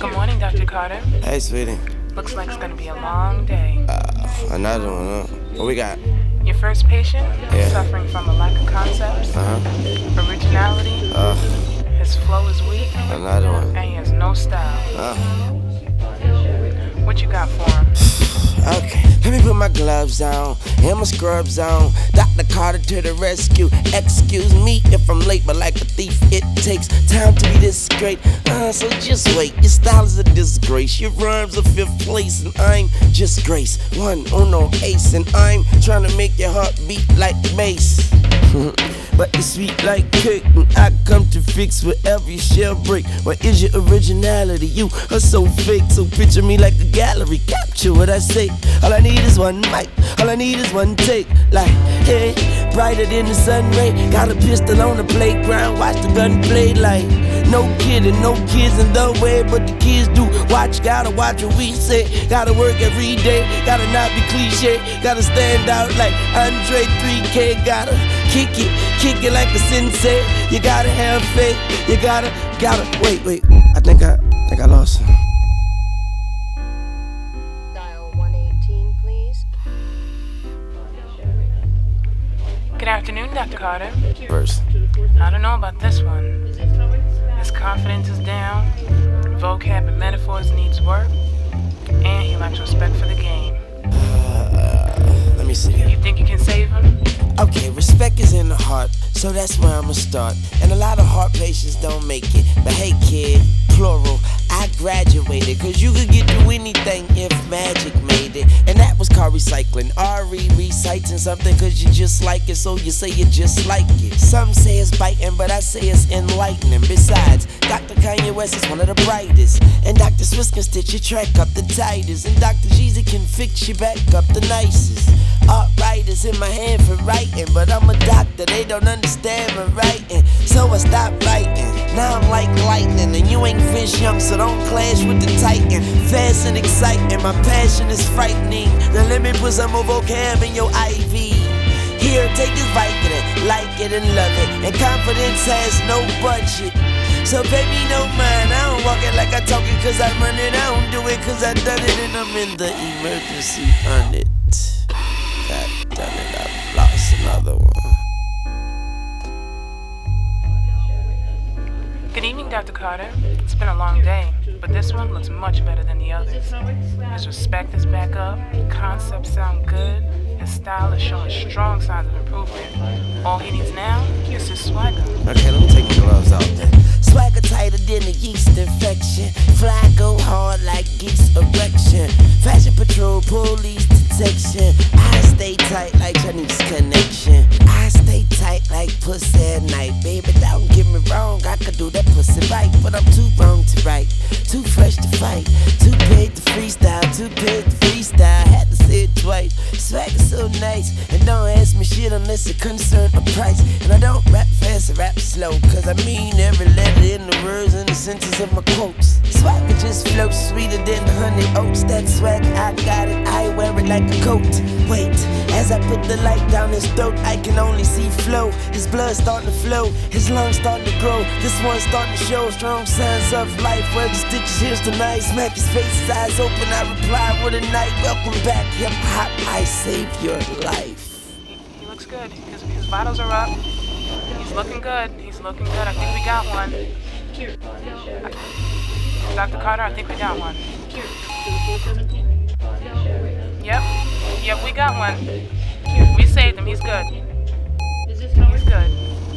Good morning, Dr. Carter. Hey, sweetie. Looks like it's gonna be a long day. Another one, huh? What we got? Your first patient, Yeah. suffering from a lack of concepts, originality, his flow is weak, Another one. and he has no style. What you got for him? Okay, let me put my gloves on and my scrubs on. Dr. Carter to the rescue. Excuse me if I'm late, but like a thief, it takes time to be this great. So just wait. Your style is a disgrace. Your rhymes are fifth place, and I'm just grace. One, uno, ace, and I'm trying to make your heart beat like bass. But you're sweet like cake, and I come to fix whatever you shall break. What is your originality? You are so fake, so picture me like a gallery. Capture what I say. All I need is one mic, all I need is one take. Like, hey, brighter than the sun ray. Got a pistol on the playground, watch the gun play. Like, no kidding, no kids in the way, but the kids do. Gotta watch what we say. Gotta work every day, gotta not be cliche. Gotta stand out like Andre 3K. Gotta kick it like a sensei. You gotta have faith, you gotta, wait. I think I lost him. Dial 118, please. Good afternoon, Dr. Carter. First. I don't know about this one. His confidence is down, vocab and metaphors needs work, and he lacks respect for the game. Let me see. You think you can save him? Okay, respect is in the heart, so that's where I'ma start. And a lot of heart patients don't make it. But hey kid, plural, I graduated. Cause you could get through anything if magic made it. And that was called recycling. Reciting something cause you just like it, so you say you just like it. Some say it's biting, but I say it's enlightening. Besides, Dr. Kanye West is one of the brightest. And Dr. Swiss can stitch your track up the tightest. And Dr. Jeezy can fix you back up the nicest. Art writers in my hand for writing, but I'm a doctor, they don't understand my writing. So I stopped writing, now I'm like lightning. And you ain't fish young, so don't clash with the titan. Fast and exciting, my passion is frightening. The limit put some more vocab in your IV. Here, take this Vicodin, like it and love it. And confidence has no budget, so baby, no mind. I don't walk it like I talk it cause I run it. I don't do it cause I done it, and I'm in the emergency on it. Got done it, I've lost another one. Good evening, Dr. Carter. It's been a long day, but this one looks much better than the others. His respect is back up, concepts sound good, his style is showing strong signs of improvement. All he needs now is his swagger. Okay, let me take my gloves off then. Swagger tighter than a yeast infection. Fly go hard like geese erection. Fashion patrol, police detection. I stay tight like Chinese connection. I stay tight like pussy at night. Baby, don't get me wrong, I could do that pussy right. But I'm too wrong to write, too fresh to fight, too big to freestyle, too big to freestyle. Had to say it twice. Swagger's so nice, and don't ask me shit unless it concern a price. And I don't rap fast, I rap slow, cause I mean every letter in the words and the sentences of my quotes. Swagger just floats sweeter than the honey oats. That swag, I got it, I wear it like a coat. Wait, as I put the light down his throat, I can only see flow. His blood starting to flow, his lungs starting to grow. This one's starting to show strong signs of life. Where the stitches here's tonight. Smack his face, his eyes open, I reply with a night. Welcome back, hip hop, I saved your life. He looks good. His vitals are up. He's looking good. I think we got one. Dr. Carter, I think we got one. Yep, we got one. We saved him. He's good. He's good.